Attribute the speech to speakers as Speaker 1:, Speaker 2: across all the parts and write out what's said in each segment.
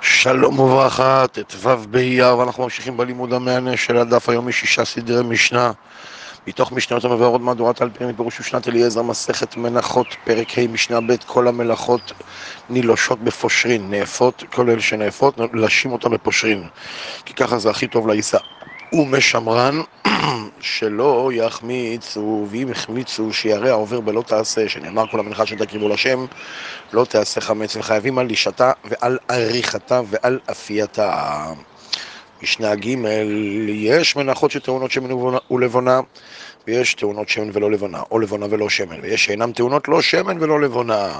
Speaker 1: שלום וברכה, ט"ו באייר, ואנחנו ממשיכים בלימוד המהנה של הדף היומי 6 סדרי משנה מתוך משנות המבארות מהדורת אלפים פירוש שנת אליעזר, מסכת מנחות, פרק ה' משנה ב'. כל המלאכות נילושות בפושרין, נאפות, כל אלה שנאפות לשים אותם בפושרין, כי ככה זה הכי טוב לעיסה. ומשמרן שלא יחמיצו, ואם החמיצו שירא העובר בלא תעשה, שנאמר כל המנחה שתקריבו לשם לא תעשה חמץ, וחייבים על לישתה ועל עריכתה ועל אפייתה. משנה ג', יש מנחות שטעונות שמן ולבונה, ויש טעונות שמן ולא לבונה, או לבונה ולא שמן, ויש שאינם טעונות לא שמן ולא לבונה.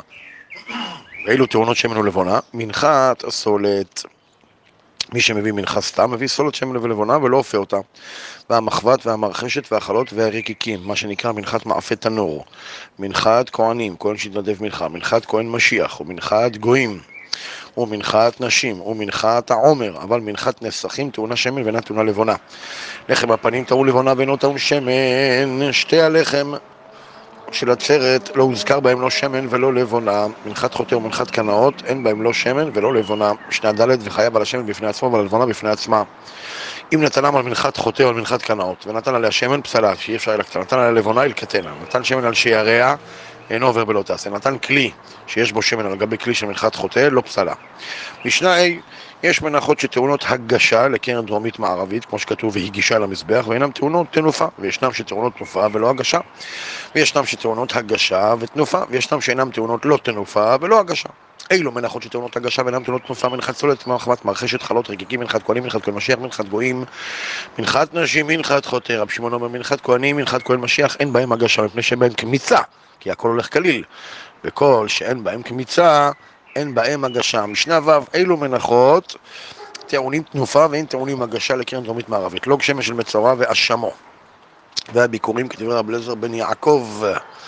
Speaker 1: ואילו טעונות שמן ולבונה, מנחת הסולת. מי שמביא מנחה סתם מביא סולת שמן ולבונה ולא אופה אותה. והמחבת והמרחשת והחלות והרקיקים, מה שנקרא מנחת מאפה תנור, מנחת כהנים, כהן שהתנדב מנחה, מנחת כהן משיח, ומנחת גויים, ומנחת נשים, ומנחת העומר, אבל מנחת נסכים טעונה שמן ואינה טעונה לבונה. לחם הפנים טעון לבונה ואינו טעון שמן. שתי הלחם של עצרת לא הוזכר בהם לא שמן ולא לבונה. מנחת חוטא ומנחת קנאות אין בהם לא שמן ולא לבונה. משנה ד', וחייב על השמן בפני עצמו ועל הלבונה בפני עצמה. אם נתנם על מנחת חוטא או על מנחת קנאות ונתן עליה שמן, פסלה, שאי אפשר ילקטה. נתן עליה לבונה, ילקטנה. נתן שמן על שיריה, אינו עובר בלא תעשה. נתן כלי שיש בו שמן על גבי כלי של מנחת חוטא, לא פסלה. משנה ה', יש מנחות שטעונות הגשה לקרן דרומית מערבית, כמו שכתוב והגישה למזבח, ואינם טעונות תנופה, וישנם שטעונות תנופה ולא הגשה, וישנם שטעונות הגשה ותנופה, וישנם שאינם טעונות לא תנופה ולא הגשה. אילו מנחות שטעונות הגשה ואינם טעונות תנופה: מנחת סולת, מחבת, מרחשת, חלות, רקיקים, מנחת כהנים, מנחת כהן משיח, מנחת גויים, מנחת נשים, מנחת חוטא. רבי שמעון אומר מנחת כהנים, מנחת כהן משיח אין בהם הגשה, מפני שאין בהם קמיצה, כי הכל הולך כליל, וכל שאין בהם קמיצה אין בהם הגשה. משנה ו', אילו מנחות טעונים תנופה ואין טעונים הגשה לקרן דרומית מערבית: לוג שמש של מצורע ואשמו, והביקורים כדברי רבי אליעזר בן יעקב,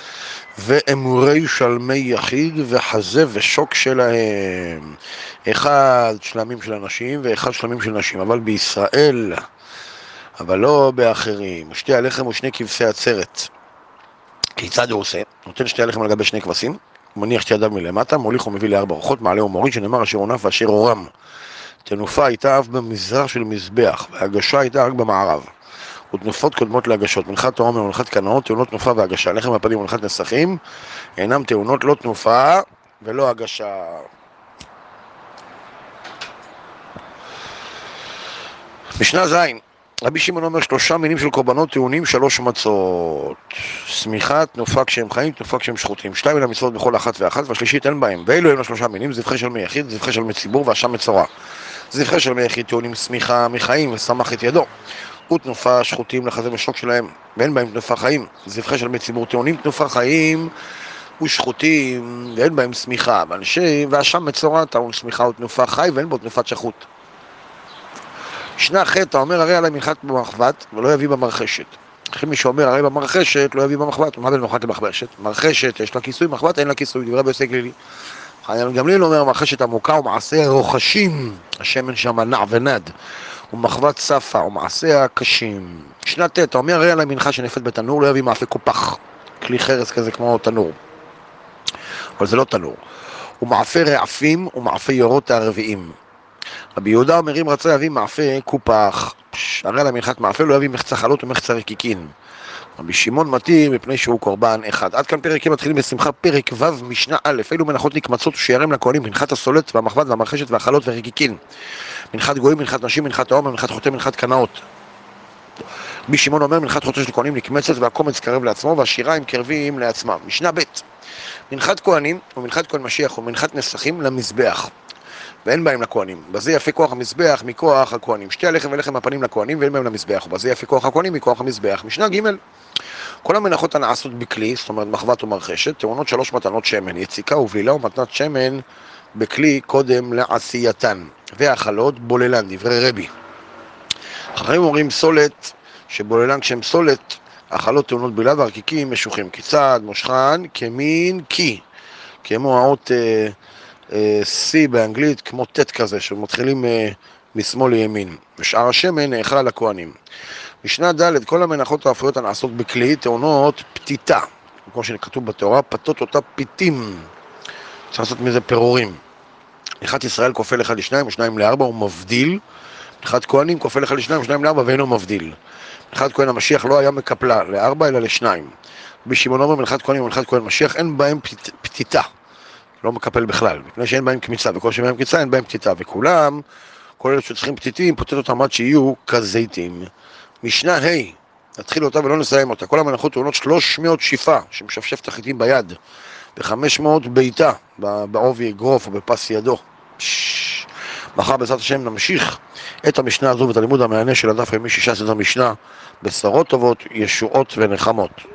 Speaker 1: ואמורי שלמי יחיד וחזה ושוק שלהם. אחד שלמים של אנשים ואחד שלמים של נשים, אבל בישראל, אבל לא באחרים. שתי הלחם ושני כבשי עצרת, כיצד הוא עושה? נותן שתי הלחם על גבי שני כבשים, מניח שתי ידיו מלמטה, מוליך ומביא לארבע רוחות, מעלה ומוריד, שנאמר אשר עונף ואשר עורם. תנופה הייתה אף במזרח של מזבח, והגשה הייתה רק במערב. ותנופות קודמות להגשות: מנחת העומר ומנחת קנאות טעונות תנופה והגשה. לחם הפנים ומנחת נסכים אינם טעונות לא תנופה ולא הגשה. משנה ז', רבי שמעון אומר שלושה מינים של קורבנות טעונים שלוש מצות: סמיכה, תנופה כשהם חיים, תנופה כשהם שחוטים. שתיים מן המצוות בכל אחת ואחת, והשלישית אין בהם. ואלו הם לשלושה מינים: זבחי של מי יחיד, זבחי של מי ציבור, ואשם מצורע. זבחי של מי יחיד טעונים סמיכה מחיים ושמח את ידו, ותנופה שחוטים לחזה ושוק שלהם, ואין בהם תנופה חיים. זבחי של מי ציבור טעונים תנופה חיים ושחוטים, ואין בהם סמיכה. ואשם מצורע טעון סמיכה ותנופה חי, ואין בו תנופת שחוט. משנה ח', האומר הרי עלי מנחת במחבת ולא יביא במרחשת. לכן מי שאומר הרי במרחשת לא יביא במחבת, מה בין מנחת למחבשת? מרחשת יש לה כיסוי, מחבת אין לה כיסוי, דברי בעסק לילי. חיים גמליאל אומר מרחשת עמוקה ומעשה רוחשים, השמן שם נע ונד, ומחבת צפה ומעשה הקשים. משנה ט', האומר הרי עלי מנחה שנפת בתנור לא יביא מאפה קופח, כלי חרס כזה כמו תנור, אבל זה לא תנור. ומאפה רעפים ומאפה יורות הרביעים. רבי יהודה אומר אם רצה להביא מאפה קופח, הרי על המנחת מאפה לא יביא מחצה חלות ומחצה רקיקין. רבי שמעון מתיר מפני שהוא קורבן אחד. עד כאן פרק ה'. מתחילים בשמחה פרק ו' משנה א'. אילו מנחות נקמצות ושיערם לכהנים: מנחת הסולת והמחבת והמרחשת והחלות והרקיקין, מנחת גויים, מנחת נשים, מנחת העומר, מנחת חוטא, מנחת קנאות. רבי שמעון אומר מנחת חוטא של כהנים נקמצת והקומץ קרב לעצמו והשיריים קרבים לעצמם. משנה ב', מנחת כהנים ומנחת כהן משיח ומנחת נסכים למזבח, ואין בהם לכהנים, בזה יפה כוח המזבח מכוח הכהנים. שתי הלחם ולחם הפנים לכהנים ואין בהם למזבח, ובזה יפה כוח הכהנים מכוח המזבח. משנה ג', כל המנחות הנעשות בכלי, זאת אומרת מחבת ומרחשת, טעונות שלוש מתנות שמן: יציקה ובלילה ומתנת שמן בכלי קודם לעשייתן, והחלות בוללן, דברי רבי. אחרים אומרים סולת שבוללן כשהם סולת, החלות טעונות בלילה והרקיקים משוחים. כיצד? מושכן כמין קי, כמו האות C באנגלית, כמו ט' כזה, שמתחילים משמאל לימין. ושאר השמן נאכל על הכהנים. משנה ד', כל המנחות האפויות הנעשות בכלי טעונות פתיתה, כמו שכתוב בתורה, פתות אותה פיתים, צריך לעשות מזה פירורים. מלכת ישראל כופל 1 ל-2 ו2 ל-4, הוא מבדיל. מלכת כהנים כופל 1 ל-2 ו2 ל-4 ואינו מבדיל. מלכת כהן המשיח לא היה מקפלה ל-4 אלא ל-2. רבי שמעון אומר מלכת כהנים ומלכת כהן משיח אין בהם פתיתה, לא מקפל בכלל, מפני שאין בהם קמיצה, וכל שאין בהם קמיצה אין בהם פתיתה, וכולם, כל אלה שצריכים פתיתים, פותט אותם עד שיהיו כזיתים. משנה ה' נתחיל אותה ולא נסיים אותה. כל המנחות טעונות 300 שיפה שמשפשף את החיטים ביד, ו500 ביתה בעובי אגרוף או בפס ידו. מחר בעזרת השם נמשיך את המשנה הזו ואת הלימוד המענה של הדף היומי 16 המשנה, בשורות טובות, ישועות ונחמות.